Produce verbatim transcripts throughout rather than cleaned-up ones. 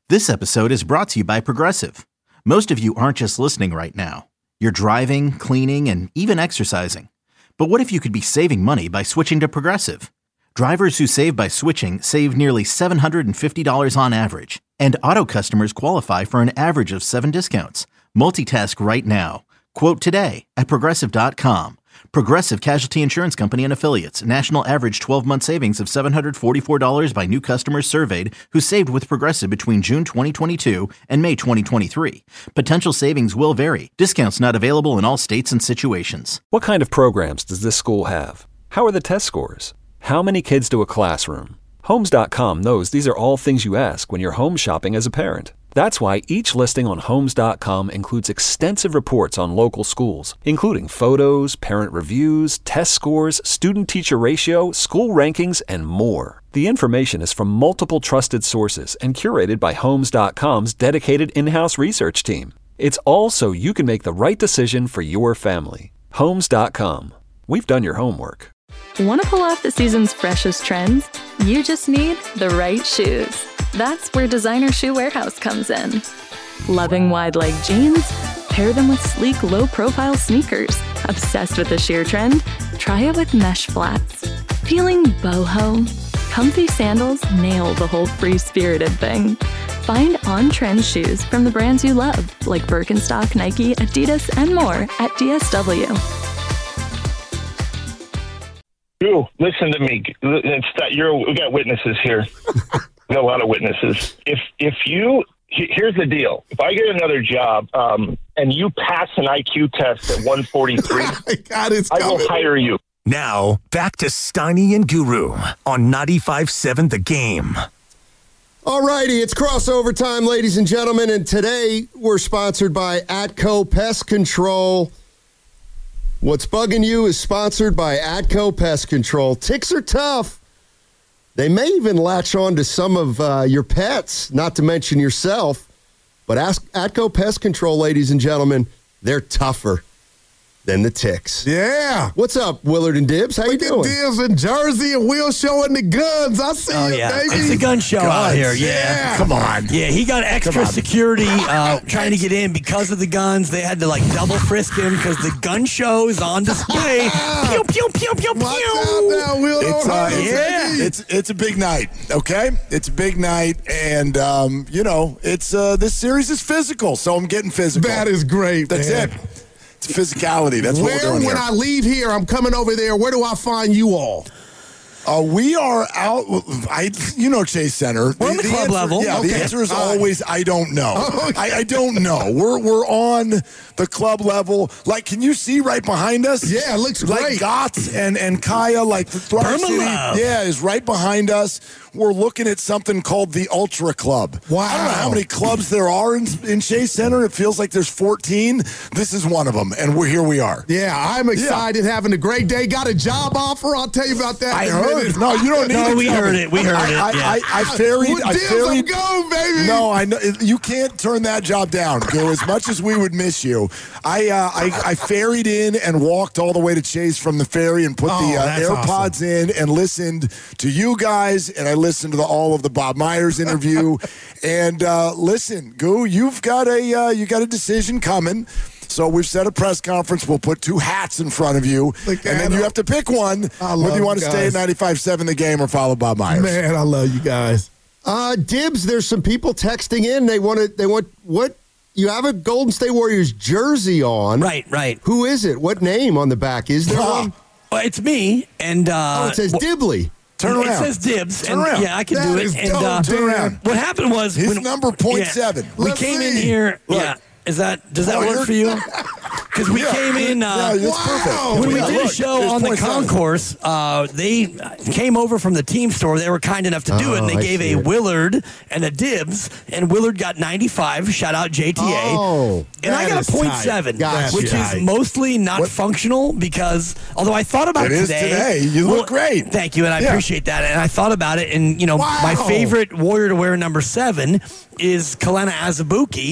This episode is brought to you by Progressive. Most of you aren't just listening right now. You're driving, cleaning, and even exercising. But what if you could be saving money by switching to Progressive? Drivers who save by switching save nearly seven hundred fifty dollars on average. And auto customers qualify for an average of seven discounts. Multitask right now. Quote today at Progressive dot com. Progressive Casualty Insurance Company and Affiliates. National average twelve-month savings of seven hundred forty-four dollars by new customers surveyed who saved with Progressive between June twenty twenty-two and May twenty twenty-three. Potential savings will vary. Discounts not available in all states and situations. What kind of programs does this school have? How are the test scores? How many kids do a classroom? Homes dot com knows these are all things you ask when you're home shopping as a parent. That's why each listing on Homes dot com includes extensive reports on local schools, including photos, parent reviews, test scores, student-teacher ratio, school rankings, and more. The information is from multiple trusted sources and curated by Homes dot com's dedicated in-house research team. It's all so you can make the right decision for your family. Homes dot com. We've done your homework. Want to pull off the season's freshest trends? You just need the right shoes. That's where Designer Shoe Warehouse comes in. Loving wide-leg jeans? Pair them with sleek, low-profile sneakers. Obsessed with the sheer trend? Try it with mesh flats. Feeling boho? Comfy sandals nail the whole free-spirited thing. Find on-trend shoes from the brands you love, like Birkenstock, Nike, Adidas, and more at D S W. You listen to me. It's that you're. We got witnesses here. We got a lot of witnesses. If if you here's the deal. If I get another job um, and you pass an I Q test at one forty-three, God, it's I will hire you. Now back to Steiny and Guru on ninety-five point seven The Game. All righty, it's crossover time, ladies and gentlemen, and today we're sponsored by Atco Pest Control. What's Bugging You is sponsored by Atco Pest Control. Ticks are tough. They may even latch on to some of uh, your pets, not to mention yourself. But ask Atco Pest Control, ladies and gentlemen, they're tougher than the ticks. Yeah. What's up, Willard and Dibbs? How Look you doing? at Dibbs in Jersey and Will showing the guns. I see Oh, it, yeah. baby. It's a gun show Guns. out here, yeah. yeah. Come on. Yeah, he got extra security uh, trying to get in because of the guns. They had to, like, double frisk him because the gun show is on display. Pew, pew, pew, pew, Watch pew. out now, Will. It's, Don't uh, hurt us, yeah. baby. It's it's a big night, okay? It's a big night, and um, you know, it's uh, this series is physical, so I'm getting physical. That is great, That's man. it. It's physicality. That's what Where, we're doing when here. I leave here, I'm coming over there. Where do I find you all? Uh, we are out. I, you know, Chase Center. We're on the club answer, level. Yeah, the Okay. answer is All right. always I don't know. Oh, okay. I, I don't know. We're we're on the club level. Like, can you see right behind us? Yeah, it looks like great. Gotts and and Kaya, like the Thrive Burma City, Love. yeah, is right behind us. We're looking at something called the Ultra Club. Wow. I don't know how many clubs there are in, in Chase Center. It feels like there's fourteen. This is one of them, and we're here. We are. Yeah, I'm excited, having a great day. Got a job offer. I'll tell you about that. I in a heard. minute. No, you don't need No, to we tell heard me. it. We heard I, it, I, yeah. I, I ferried. With I Dibbs, ferried. I'm going, baby. No, I know you can't turn that job down, Goo. As much as we would miss you, I, uh, I I ferried in and walked all the way to Chase from the ferry and put Oh, the uh, that's AirPods awesome. in and listened to you guys, and I listened to the, all of the Bob Myers interview. and uh, listen, Goo, you've got a uh, you got a decision coming. So we've set a press conference. We'll put two hats in front of you, Look and at then you him. have to pick one, I whether love you want to you stay at guys. ninety-five point seven The Game or follow Bob Myers. Man, I love you guys. Uh, Dibbs, there's some people texting in. They want to. They want what? You have a Golden State Warriors jersey on. Right, right. Who is it? What name on the back? Is there Ah. one? Well, it's me, and... Uh, Oh, it says wh- Dibley. Turn It around. says Dibs. Turn and, around. Yeah, I can That do is it. And dope, uh, Turn around. what happened was... His when- number point yeah. seven. We Let's came in see. here... Look. Yeah. Is that... Does that Oh, work you're- for you? Because we Yeah. came in... Uh, Yeah, that's Wow. perfect. When we Yeah, did a look, show there's on the point seven. concourse, uh, they came over from the team store. They were kind enough to do it, and Oh, they I gave see a it. Willard and a Dibs, and Willard got ninety-five. Shout out J T A. Oh, and I that got is a point tight. seven, Gotcha. which Tight. is mostly not What- functional because, although I thought about It is today. today. You look great. Thank you, and I Yeah. appreciate that. And I thought about it, and, you know, Wow. my favorite Warrior to wear number seven is Kalena Azubuike.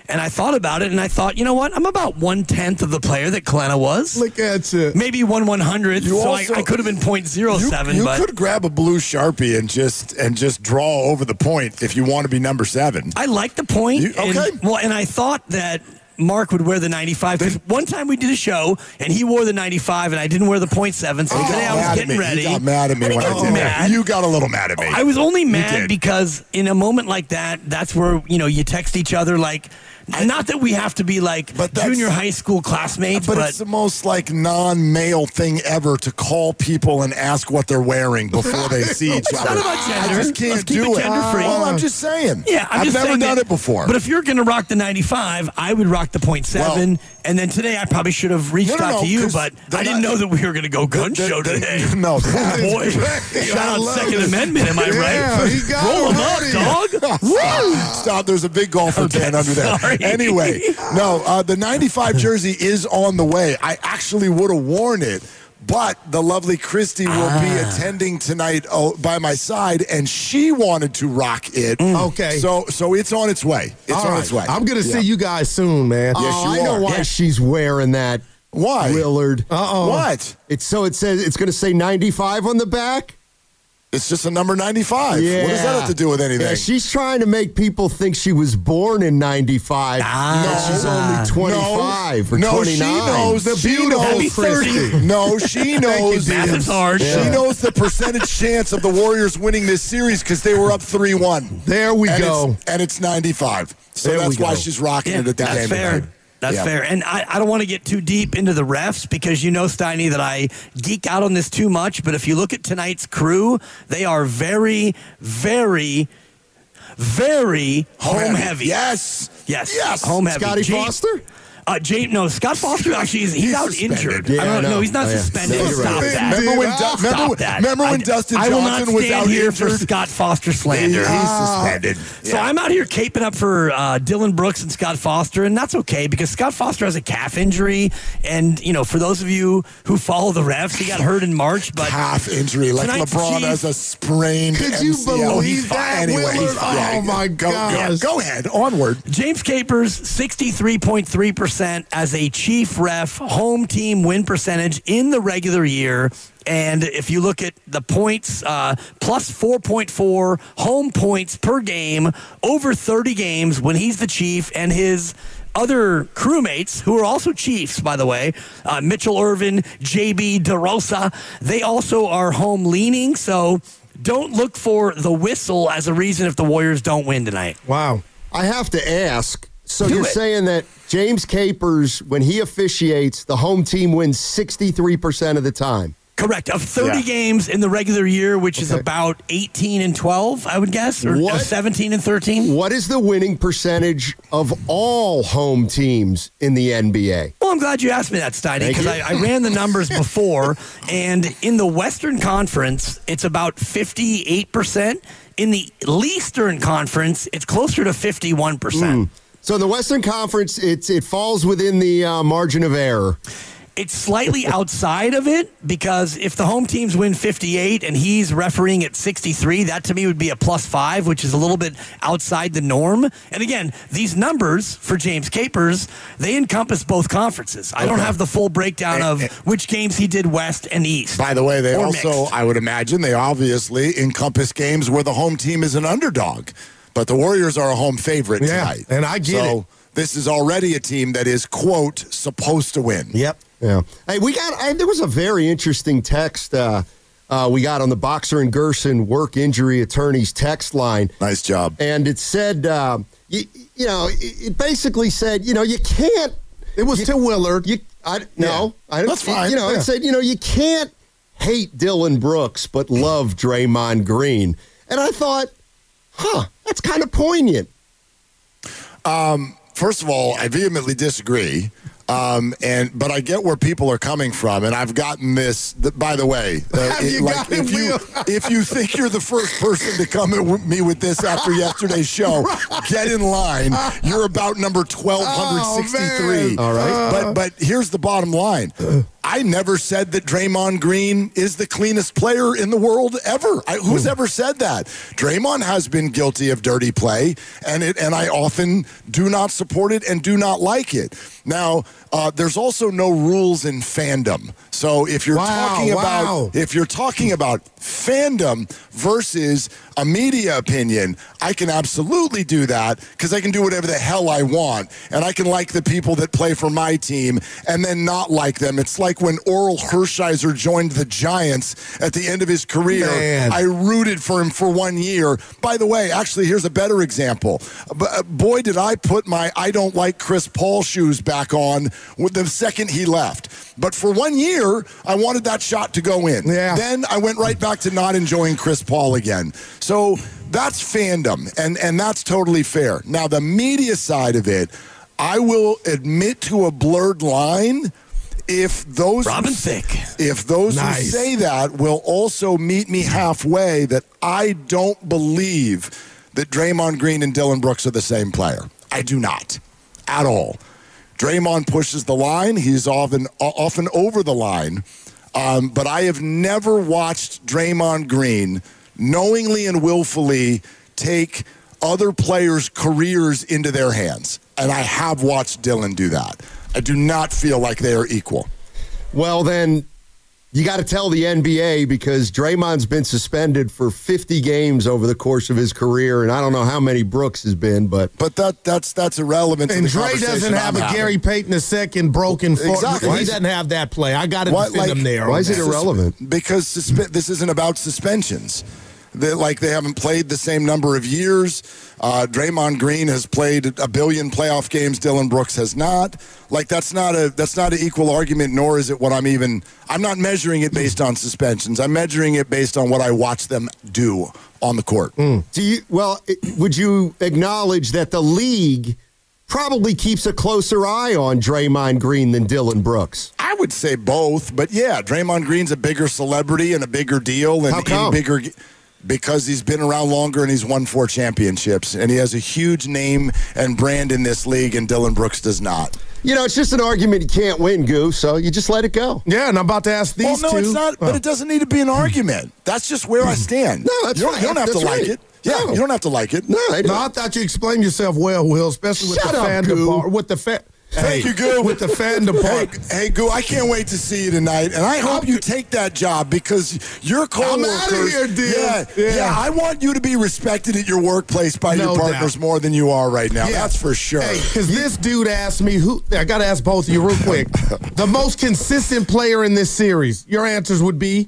And I thought about it, and I thought, you know what? I'm about one-tenth of the player that Kalena was. Look at you. Maybe one one-hundredth, You so also- I, I could have been point zero seven. You, you but could grab a blue Sharpie and just and just draw over the point if you want to be number seven. I like the point. You- okay. And, well, and I thought that Mark would wear the ninety-five because one time we did a show and he wore the ninety-five and I didn't wear the point seven. So He today got I was mad at getting me. ready. He got mad at me I when didn't I get did mad. that. You got a little mad at me. I was only did. mad because in a moment like that, that's where, you know, you text each other like, not that we have to be like But that's- junior high school classmates, But, but, it's the most like non-male thing ever to call people and ask what they're wearing before they see each It's other. not about gender. I just can't Let's keep do it it. gender-free. Well, I'm just saying. yeah, I'm I've just never saying done that- it before. But if you're going to rock the ninety-five, I would rock the point seven. Well- and then today I probably should have reached No, no, out no, to you, 'cause but the I didn't ni- know that we were going to go gun The- show the- today. No, Oh, boy, I shout out love Second it. Amendment, am I Yeah, right? he got Roll it them up, already. dog. Woo! Stop. There's a big golfer Okay, tan under there. sorry. Anyway, no, uh, the ninety-five jersey is on the way. I actually would have worn it, but the lovely Christy will Ah. be attending tonight oh, by my side, and she wanted to rock it. Okay. So, so it's on its way. It's All on right. its way. I'm going to Yeah. see you guys soon, man. Yes, oh, you I know are. why Yeah. she's wearing that. Why? Willard. Uh-oh. What? It's so it says it's going to say ninety-five on the back. It's just a number ninety-five. Yeah. What does that have to do with anything? Yeah, she's trying to make people think she was born in ninety-five. Ah. No, she's only twenty-five no, or no, twenty-nine. she knows. The She beautiful knows. Happy thirty. Christy. No, she knows. Math is hard. She Yeah. knows the percentage chance of the Warriors winning this series because they were up three one. There we and go. It's, and it's ninety-five. So There we that's why go. she's rocking Yeah, it at the that's game fair. tonight. That's Yeah. fair. And I, I don't want to get too deep into the refs because you know, Steiny, that I geek out on this too much. But if you look at tonight's crew, they are very, very, very home heavy. Yes. Yes. Yes. Home heavy. Scotty James- Foster? Uh, James, no, Scott Foster actually is he's, He's out suspended. injured. Yeah, I don't I know. know. He's not Oh, yeah. suspended. No, you're Stop right. that. Remember when, Du- Stop remember, when- that. remember when I, Dustin I will Johnson not was stand out here injured? for Scott Foster slander. He's suspended. So I'm out here caping up for uh, Dylan Brooks and Scott Foster, and that's okay because Scott Foster has a calf injury. And, you know, for those of you who follow the refs, he got hurt in March. But Calf injury, like tonight's LeBron Chief- has a sprained Could you M C L. believe He's fine. that, Anyway, Willard? he's fine. Oh, my go, gosh. Go, go ahead. Onward. James Capers, sixty-three point three percent as a chief ref, home team win percentage in the regular year. And if you look at the points, uh, plus four point four home points per game over thirty games when he's the chief, and his other crewmates, who are also Chiefs, by the way, uh, Mitchell Irvin, J B DeRosa, they also are home leaning. So don't look for the whistle as a reason if the Warriors don't win tonight. Wow. I have to ask. So Do you're it. saying that James Capers, when he officiates, the home team wins sixty-three percent of the time? Correct. Of thirty Yeah. games in the regular year, which is Okay. about eighteen and twelve, I would guess, or What? uh, seventeen and thirteen. What is the winning percentage of all home teams in the N B A? Well, I'm glad you asked me that, Steiny, Thank because you. I, I ran the numbers before, and in the Western Conference, it's about fifty-eight percent. In the Eastern Conference, it's closer to fifty-one percent. So in the Western Conference, it's it falls within the uh, margin of error. It's slightly outside of it because if the home teams win fifty-eight and he's refereeing at sixty-three, that to me would be a plus five, which is a little bit outside the norm. And again, these numbers for James Capers, they encompass both conferences. I don't Okay. have the full breakdown of which games he did West and East. By the way, they Or also, mixed. I would imagine, they obviously encompass games where the home team is an underdog. But the Warriors are a home favorite Yeah, tonight. and I get so it. this is already a team that is, quote, supposed to win. Yep. Yeah. Hey, we got. I, there was a very interesting text uh, uh, we got on the Boxer and Gerson work injury attorneys text line, Nice job. and it said, uh, you, you know, it, it basically said, you know, you can't. It was you, to Willard. You, I no, I don't. That's fine. You know, Yeah. it said, you know, you can't hate Dylan Brooks but love Draymond Green, and I thought, huh, that's kind of poignant. First of all, I vehemently disagree. Um, and but I get where people are coming from, and I've gotten this. Th- by the way, uh, Have you got it, if you Will? if you think you're the first person to come at w- me with this after yesterday's show, get in line. You're about number twelve sixty-three. Oh, man. All right. but but here's the bottom line. I never said that Draymond Green is the cleanest player in the world ever. I, who's ever said that? Draymond has been guilty of dirty play, and it, and I often do not support it and do not like it. Now, uh, there's also no rules in fandom. So if you're wow, talking wow. about if you're talking about fandom versus a media opinion, I can absolutely do that because I can do whatever the hell I want, and I can like the people that play for my team and then not like them. It's like when Oral Hershiser joined the Giants at the end of his career. Man. I rooted for him for one year. By the way, actually, here's a better example. Boy, did I put my I don't like Chris Paul shoes back on with the second he left. But for one year, I wanted that shot to go in. Yeah. Then I went right back to not enjoying Chris Paul again. So that's fandom, and, and that's totally fair. Now, the media side of it, I will admit to a blurred line if those Robin who, Thicke. if those Nice. who say that will also meet me halfway that I don't believe that Draymond Green and Dillon Brooks are the same player. I do not at all. Draymond pushes the line. He's often often over the line. Um, but I have never watched Draymond Green knowingly and willfully take other players' careers into their hands. And I have watched Dillon do that. I do not feel like they are equal. Well, then you got to tell the N B A because Draymond's been suspended for fifty games over the course of his career, and I don't know how many Brooks has been, but But that that's that's irrelevant. And to the Dre doesn't conversation have I'm a having. Gary Payton the second broken foot. Exactly. He doesn't have that play. I got to Why- defend like- him there. why on is it that. irrelevant? Because suspe- this isn't about suspensions. They, like they haven't played the same number of years. Uh, Draymond Green has played a billion playoff games. Dillon Brooks has not. Like that's not a that's not an equal argument. Nor is it what I'm even. I'm not measuring it based on suspensions. I'm measuring it based on what I watch them do on the court. Do you? Well, it- would you acknowledge that the league probably keeps a closer eye on Draymond Green than Dillon Brooks? I would say both, but yeah, Draymond Green's a bigger celebrity and a bigger deal, and How come? in bigger. Because he's been around longer and he's won four championships, and he has a huge name and brand in this league, and Dillon Brooks does not. You know, it's just an argument you can't win, Goose, so you just let it go. Yeah, and I'm about to ask these well, no, two. it's not, but it doesn't need to be an argument. That's just where I stand. No, that's you don't, fine. you don't have That's to like right. it. Yeah, No. you don't have to like it. No, I No, don't. I thought you explained yourself well, Will, especially with Shut the up, fan Goo. department. With the fan. Thank Hey, you, Goo. With the fan Hey, department. hey, Goo, I can't wait to see you tonight, and I hope you take that job because your coworkers. outta here, dude. Yeah, yeah, Yeah. I want you to be respected at your workplace by No your partners doubt. more than you are right now. Yeah. That's for sure. Hey, because this dude asked me who. I got to ask both of you real quick. The most consistent player in this series. Your answers would be.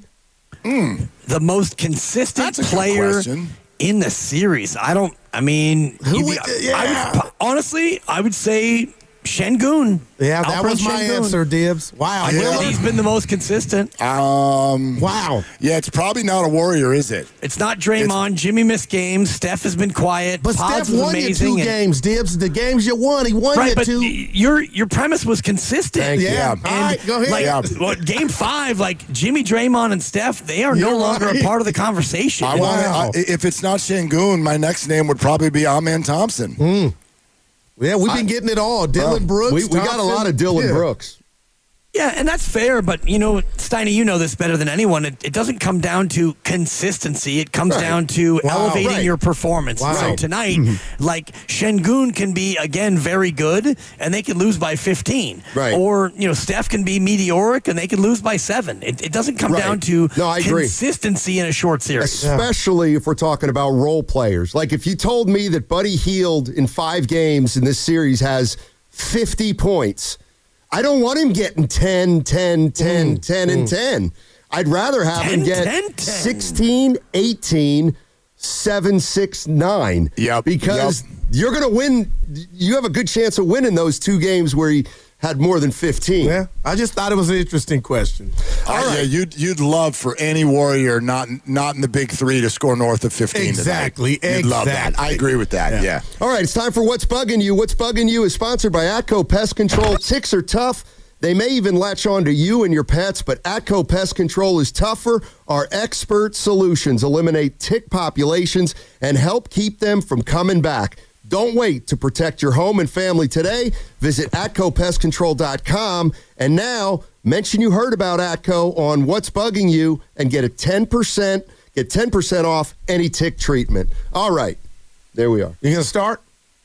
The most consistent That's a good player question. in the series. I don't. I mean, Who you'd would- be- yeah. I would, honestly, I would say Şengün. Yeah, that Alperen was my Şengün. answer, Dibs. Wow. I Will. feel he's been the most consistent. Um, Wow. yeah, it's probably not a Warrior, is it? It's not Draymond. Jimmy missed games. Steph has been quiet. But Pods Steph was won you amazing. two and- games, Dibs. The games you won, he won Right, you but two. your your premise was consistent. Thank you. Yeah. Yeah. All right, go ahead. Like, Yeah. well, game five, like Jimmy, Draymond, and Steph, they are no You're longer right. a part of the conversation. I want. Wow. I, if it's not Şengün, my next name would probably be Amen Thompson. Yeah, we've been getting it all. Dylan Brooks. We, we got a lot of Dillon Yeah. Brooks. Yeah, and that's fair, but you know, Steiny, you know this better than anyone. It, it doesn't come down to consistency. It comes Right. down to Wow, elevating right. your performance. Wow. So tonight, like Şengün can be again very good, and they can lose by fifteen. Right. Or you know, Steph can be meteoric, and they can lose by seven. It, it doesn't come Right. down to No, I agree. consistency in a short series. Especially if we're talking about role players. Like if you told me that Buddy Hield in five games in this series has fifty points, I don't want him getting ten, ten, ten, ten, and ten. I'd rather have him ten, get ten, ten. sixteen, eighteen, seven, six, nine. Yep, Because yep. you're going to win. You have a good chance of winning those two games where he had more than fifteen. Yeah, I just thought it was an interesting question. Uh, yeah, you'd you'd love for any Warrior not not in the big three to score north of fifteen. Exactly, tonight. You'd love that. exactly. I agree with that. Yeah. All right, it's time for What's Bugging You. What's Bugging You is sponsored by Atco Pest Control. Ticks are tough. They may even latch on to you and your pets, but Atco Pest Control is tougher. Our expert solutions eliminate tick populations and help keep them from coming back. Don't wait to protect your home and family today. Visit atco pest control dot com. And now, mention you heard about Atco on What's Bugging You and get a ten percent, get ten percent off any tick treatment. All right. There we are. You going to start?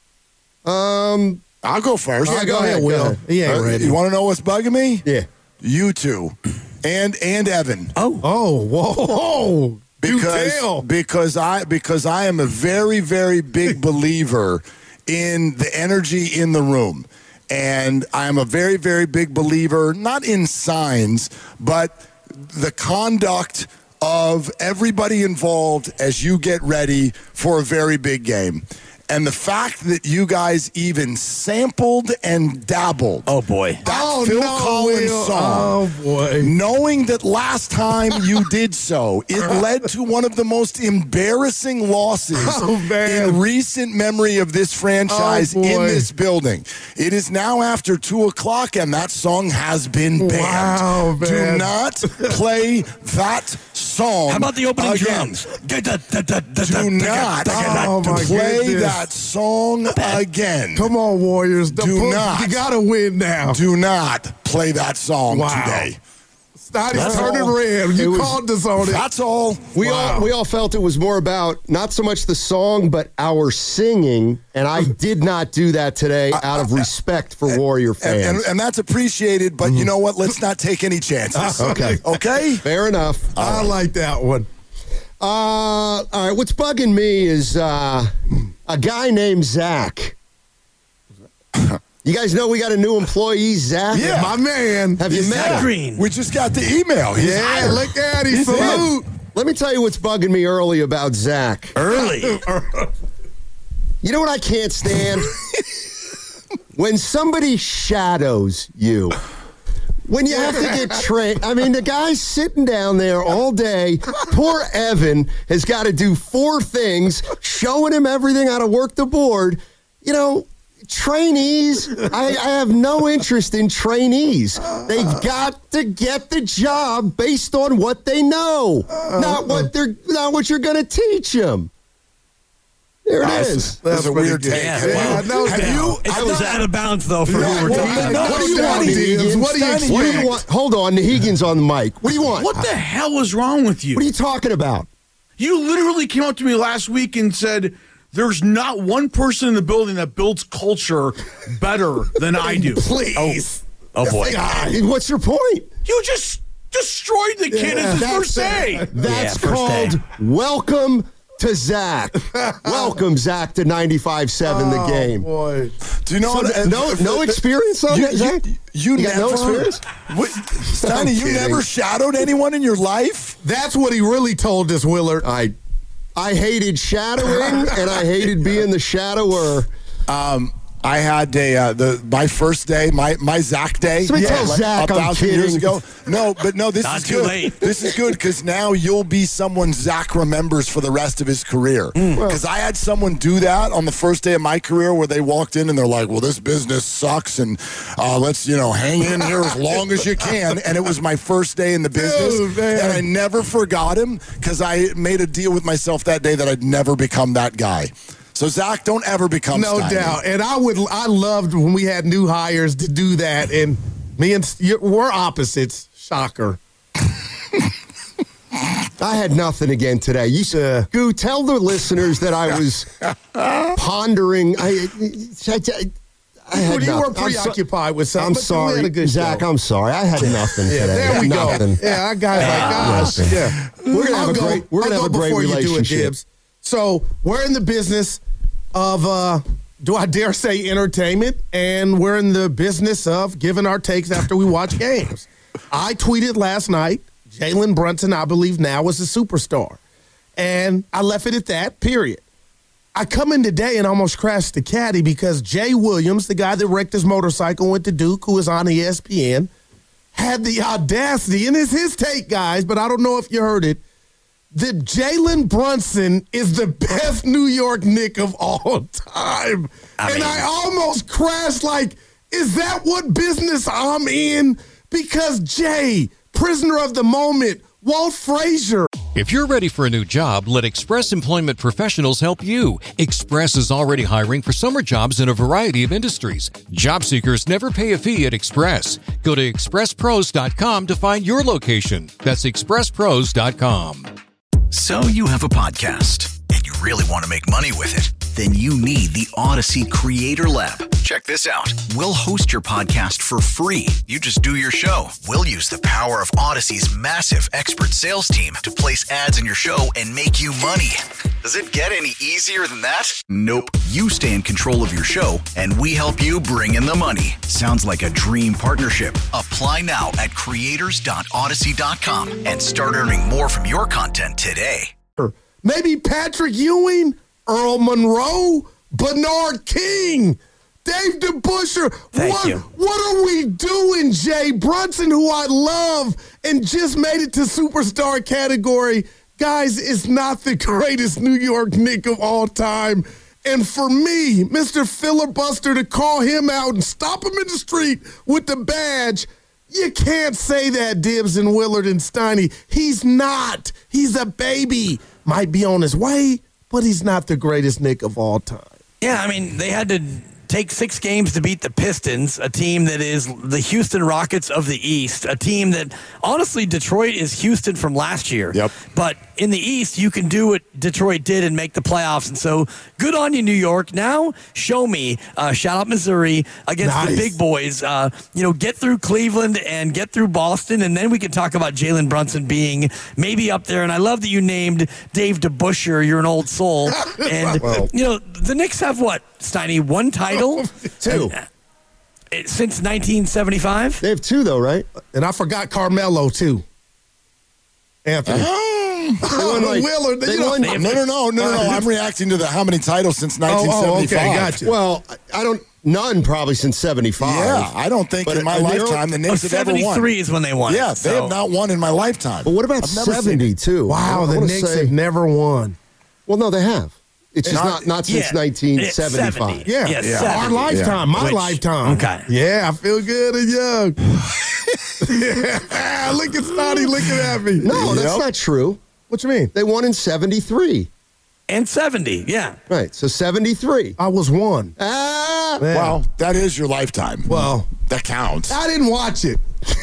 Um, I'll go first. Yeah, go, go ahead, Will. He ain't uh, ready. You want to know what's bugging me? Yeah. You two. And and Evan. Oh. Oh, whoa. Because, because I because I am a very, very big believer in the energy in the room. And I am a very, very big believer, not in signs, but the conduct of everybody involved as you get ready for a very big game. And the fact that you guys even sampled and dabbled. Oh, boy. That oh, Phil no, Collins Will. song. Oh, boy. Knowing that last time you did so, it led to one of the most embarrassing losses oh, in recent memory of this franchise oh, in this building. It is now after two o'clock, and that song has been banned. Wow, man. Do not play that song. How about the opening again. drums? Do not Oh, my play goodness. that song again. Come on, Warriors. The Do book, not. You got to win now. Do not play that song Wow. today. Snotty's turning red. You was- called us on it. That's all. We Wow. all we all felt it was more about not so much the song, but our singing, and I did not do that today out of respect for Warrior And, fans. and, and that's appreciated, but you know what? Let's not take any chances. Okay. Okay? Fair enough. I like that one. Uh, all right, what's bugging me is uh, a guy named Zach. You guys know we got a new employee, Zach? Yeah. My man. Have you met Zach him? Green. We just got the email. He's Yeah, hired. look at him. He's Salute. Let me tell you what's bugging me early about Zach. Early. You know what I can't stand? When somebody shadows you. When you have to get trained. I mean, the guy's sitting down there all day. Poor Evan has got to do four things, showing him everything how to work the board. You know, trainees, I, I have no interest in trainees. They've got to get the job based on what they know, not what they're, not what you're going to teach them. There it is. That's a weird pretty take. good. Have Yeah, you- no have doubt. you- It's I a was little out of bounds, though, for No, who we're what talking do you- about. What do you Down, want, Deans? What do you What expect? do you want? Hold on, Nahegan's on the mic. What do you want? What the hell is wrong with you? What are you talking about? You literally came up to me last week and said, there's not one person in the building that builds culture better than I do. Please. Oh, boy. God, what's your point? You just destroyed the kid Yeah, at the that's first it. day. That's Yeah, first called day. welcome to Zach. Welcome, Zach, to ninety-five seven the game. Boy. Do you know So, what- no, no experience on You, that, Zach? you, you, You got never, no experience? What, Steiny, I'm you kidding. never shadowed anyone in your life? That's what he really told us, Willard. I, I hated shadowing, and I hated being the shadower. Um, I had a uh, the my first day, my my Zach day. Somebody tell Zach a I'm thousand years kidding. ago. No, but no, this Not is too good. late. This is good because now you'll be someone Zach remembers for the rest of his career. Because I had someone do that on the first day of my career where they walked in and they're like, "Well, this business sucks, and uh, let's you know hang in here as long as you can." And it was my first day in the business, Dude, man. and I never forgot him because I made a deal with myself that day that I'd never become that guy. So Zach, don't ever become No Steiny. doubt. And I would, I loved when we had new hires to do that. And me and you- we're opposites. Shocker. I had nothing again today. You uh, Goo, tell the listeners that I was pondering. I, I, I had You were nothing. I'm so- preoccupied with something. I'm but we sorry, had a good Zach. show. I'm sorry. I had nothing Yeah, today. there we nothing. go. Yeah, I got like, gosh. nothing. Yeah. We're gonna have I'll a go- great. We're gonna I'll have a go great before you do it, relationship. Gibbs. So we're in the business of, uh, do I dare say, entertainment, and we're in the business of giving our takes after we watch games. I tweeted last night, Jalen Brunson, I believe now, is a superstar. And I left it at that, period. I come in today and almost crashed the caddy because Jay Williams, the guy that wrecked his motorcycle, went to Duke, who was on E S P N, had the audacity, and it's his take, guys, but I don't know if you heard it, that Jalen Brunson is the best New York Knick of all time. I and mean- I almost crashed like, is that what business I'm in? Because Jay, prisoner of the moment, Walt Frazier. If you're ready for a new job, let Express Employment Professionals help you. Express is already hiring for summer jobs in a variety of industries. Job seekers never pay a fee at Express. Go to express pros dot com to find your location. That's express pros dot com. So you have a podcast, and you really want to make money with it. Then you need the Odyssey Creator Lab. Check this out. We'll host your podcast for free. You just do your show. We'll use the power of Odyssey's massive expert sales team to place ads in your show and make you money. Does it get any easier than that? Nope. You stay in control of your show, and we help you bring in the money. Sounds like a dream partnership. Apply now at creators dot odyssey dot com and start earning more from your content today. Maybe Patrick Ewing, Earl Monroe, Bernard King, Dave DeBuscher. Thank what, you. What are we doing, Jay Brunson, who I love and just made it to superstar category? Guys, it's not the greatest New York Knick of all time. And for me, Mister Filibuster, to call him out and stop him in the street with the badge, you can't say that, Dibbs and Willard and Steiny. He's not. He's a baby. Might be on his way, but he's not the greatest Knick of all time. Yeah, I mean, they had to take six games to beat the Pistons, a team that is the Houston Rockets of the East, a team that, honestly, Detroit is Houston from last year. Yep. But in the East, you can do what Detroit did and make the playoffs. And so, good on you, New York. Now, show me, uh, shout out Missouri, against Nice. the big boys. Uh, you know, get through Cleveland and get through Boston, and then we can talk about Jalen Brunson being maybe up there. And I love that you named Dave DeBuscher. You're an old soul. And, Well. you know, the Knicks have what, Steiny? One title? Two. Uh, Since nineteen seventy-five? They have two, though, right? And I forgot Carmelo, too. Anthony. won, like- Willard. they you know, won- No, no, no, no, no, no. I'm reacting to the how many titles since Oh, nineteen oh, seventy-five. okay, gotcha. Well, I don't. None probably since seventy-five. Yeah, I don't think But in my in the early- lifetime the Oh, Knicks have ever won. seventy-three is when they won. Yeah, it, they so- have not won in my lifetime. But what about I've never seen seventy, it. too? Wow, I the wanna Knicks say- have never won. Well, no, they have. It's just Not- not, not since yeah, nineteen it's seventy-five. seventy. Yeah, Yeah, yeah. seventy. Our lifetime, my Which- lifetime. okay. Yeah, I feel good and young. yeah, look at Snotty looking at me. No, that's Yep. not true. What you mean? They won in seventy-three. And seventy, yeah. Right, so seventy-three. I was one. Ah, Yeah. Well, that is your lifetime. Well, that counts. I didn't watch it.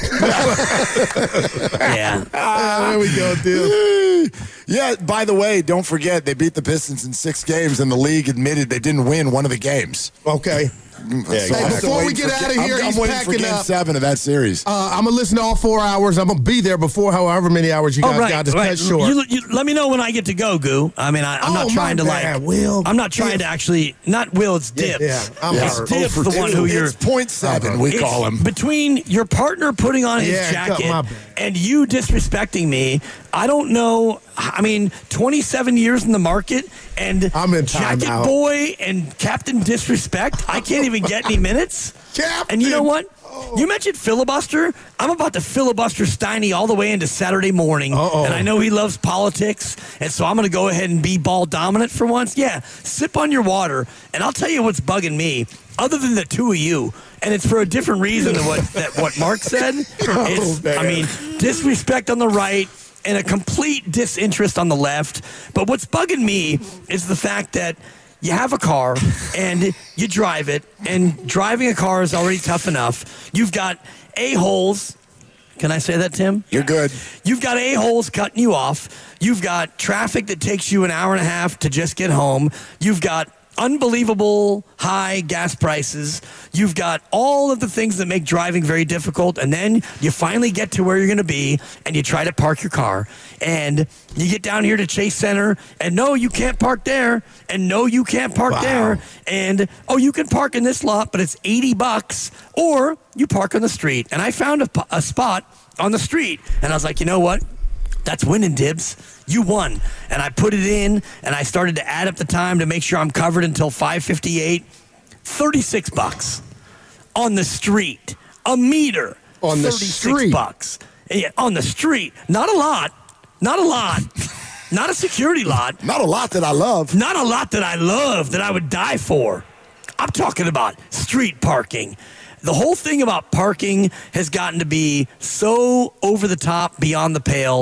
Yeah. Ah, there we go, dude. Yeah, by the way, don't forget they beat the Pistons in six games, and the league admitted they didn't win one of the games. Okay. So Hey, I'm before still we waiting get for- out of here, I'm, I'm he's waiting for packing game up. seven of that series. Uh, I'm gonna listen to all four hours. I'm gonna be there before however many hours you Oh, guys right. got to right. cut short. You, you, let me know when I get to go, Goo. I mean, I, I'm Oh, not my trying to bad, like. Will. I'm not trying Dibs. to actually. Not Will. It's Dibs. yeah, I'm it's hurt. Dibs, Oh, for the one two. who you're. It's point seven, we It's call him. Between your partner putting on his Yeah, jacket my bad. and you disrespecting me, I don't know. I mean, twenty-seven years in the market and I'm in Jacket timeout. Boy and Captain Disrespect. I can't even get any minutes. Captain. And you know what? You mentioned filibuster. I'm about to filibuster Steiny all the way into Saturday morning. Uh-oh. And I know he loves politics. And so I'm going to go ahead and be ball dominant for once. Yeah, sip on your water. And I'll tell you what's bugging me, other than the two of you. And it's for a different reason than what, that, what Mark said. It's, man. I mean, disrespect on the right and a complete disinterest on the left. But what's bugging me is the fact that you have a car and you drive it, and driving a car is already tough enough. You've got a-holes. Can I say that, Tim? You're good. You've got a-holes cutting you off. You've got traffic that takes you an hour and a half to just get home. You've got unbelievable high gas prices. You've got all of the things that make driving very difficult. And then you finally get to where you're going to be and you try to park your car. And you get down here to Chase Center and no, you can't park there. And no, you can't park Wow. there. And oh, you can park in this lot, but it's eighty bucks. Or you park on the street. And I found a, a spot on the street. And I was like, you know what? That's winning, Dibs. You won. And I put it in, and I started to add up the time to make sure I'm covered until five fifty-eight. thirty-six bucks on the street. A meter. On the thirty-six street? bucks. Yeah, on the street. Not a lot. Not a lot. Not a security lot. Not a lot that I love. Not a lot that I love, that I would die for. I'm talking about street parking. The whole thing about parking has gotten to be so over the top, beyond the pale.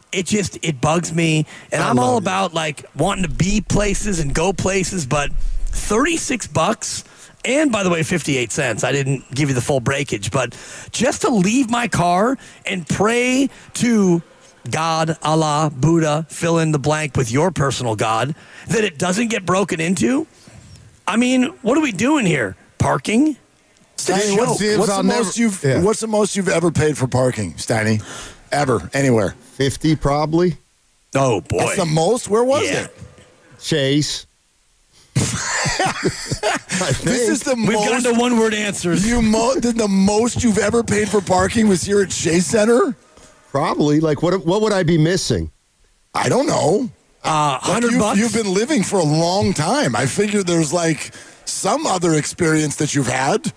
it just it bugs me, and I I'm all love you. about like wanting to be places and go places, but thirty-six bucks. And by the way, fifty-eight cents. I didn't give you the full breakage, but just to leave my car and pray to God, Allah, Buddha, fill in the blank with your personal God, that it doesn't get broken into. I mean, what are we doing here? Parking? Steiny, what's, Dibs, what's the I'll most never- you've Yeah. What's the most you've ever paid for parking, Steiny? Ever, anywhere? fifty probably. Oh, boy. That's the most? Where was Yeah. it? Chase. This is the We've most. gone to one-word answers. You mo- the, the most you've ever paid for parking was here at Chase Center? Probably. Like, what What would I be missing? I don't know. Uh, Look, hundred you've, bucks. you've been living for a long time. I figured there's like some other experience that you've had.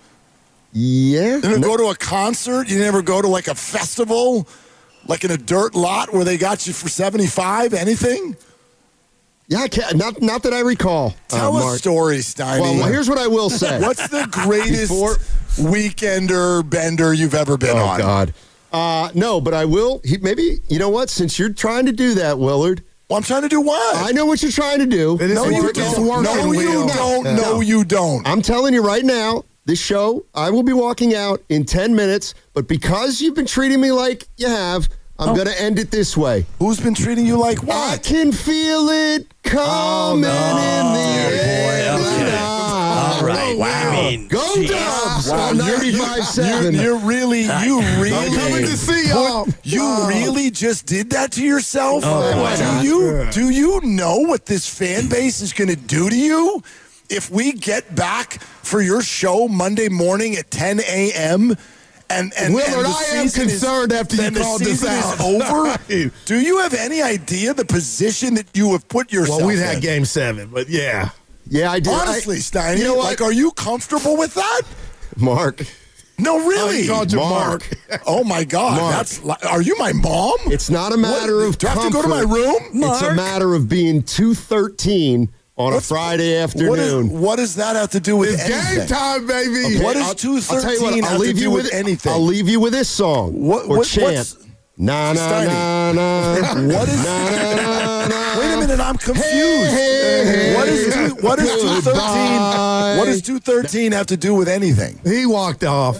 Yeah. You didn't go to a concert? You never go to like a festival? Like in a dirt lot where they got you for seventy-five? Anything? Yeah, I can't, not not that I recall. Tell uh, a Mark. story, Steiny. Well, well, here's what I will say. What's the greatest Before- weekender bender you've ever been oh on? God. Uh, no, but I will. He, maybe you know what? Since you're trying to do that, Willard. Well, I'm trying to do what? I know what you're trying to do. It is no, you work- it's don't. working, No, you Will. don't. Yeah. No, you don't. I'm telling you right now, this show, I will be walking out in ten minutes, but because you've been treating me like you have, I'm Oh. going to end it this way. Who's been treating you like I what? can feel it coming in the air. okay. All right. wow. I mean, Go geez. Dubs Wow, on you're, ninety-five you're, seven. you're really, you really, coming to see y'all. you Oh. really just did that to yourself. Oh, boy. do you, Yeah. do you know what this fan base is going to do to you if we get back for your show Monday morning at ten a.m. And, and, Willard, and the I am season concerned is, after you then the called this season out. is over. Right. Do you have any idea the position that you have put yourself Well, we'd in? had game seven, but yeah. Yeah, I did. Honestly, I, Steiny, you know what? like, are you comfortable with that? Mark, No, Oh, really. he called you Mark. Mark. Oh my God! Mark. That's li- are you my mom? it's not a matter What? of Do I have to go to my comfort. room? It's a Mark. matter of being two thirteen on What's- a Friday What, is, afternoon. what does that have to do with It's anything? game time, baby. What is I'll- two I'll tell you what, thirteen I'll have to leave do you with with anything? I'll leave you with this song What- or what- chant. what's- Na na Steiny. na na. What is? Na, na, na, na. Wait a minute, I'm confused. Hey, hey, what is two, what is two goodbye. thirteen? What does two thirteen have to do with anything? He walked off.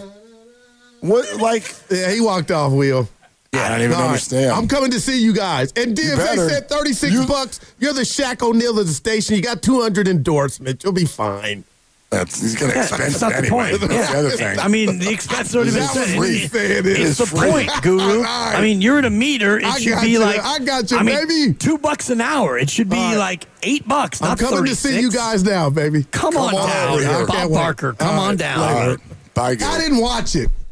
What like? Yeah, he walked off, Will. I don't even All right. understand. I'm coming to see you guys. And Div, they better. said thirty-six You- bucks. You're the Shaq O'Neal of the station. You got two hundred endorsements. You'll be fine. That's, he's gonna expense That's it not the anyway. point. That's Yeah. the other thing. I mean, the expense already been That was said. free. It- Say it It's is the free. point, Guru. All right. I mean, you're at a meter. It I should got be you. like I got you, I mean, baby. two bucks an hour. It should be All right. like eight bucks, I'm not coming thirty-six. to see you guys now, baby. Come, on, Come on down, over here. I Bob can't wait. Barker. Come All on right. down. All right. Bye, guys. I didn't watch it.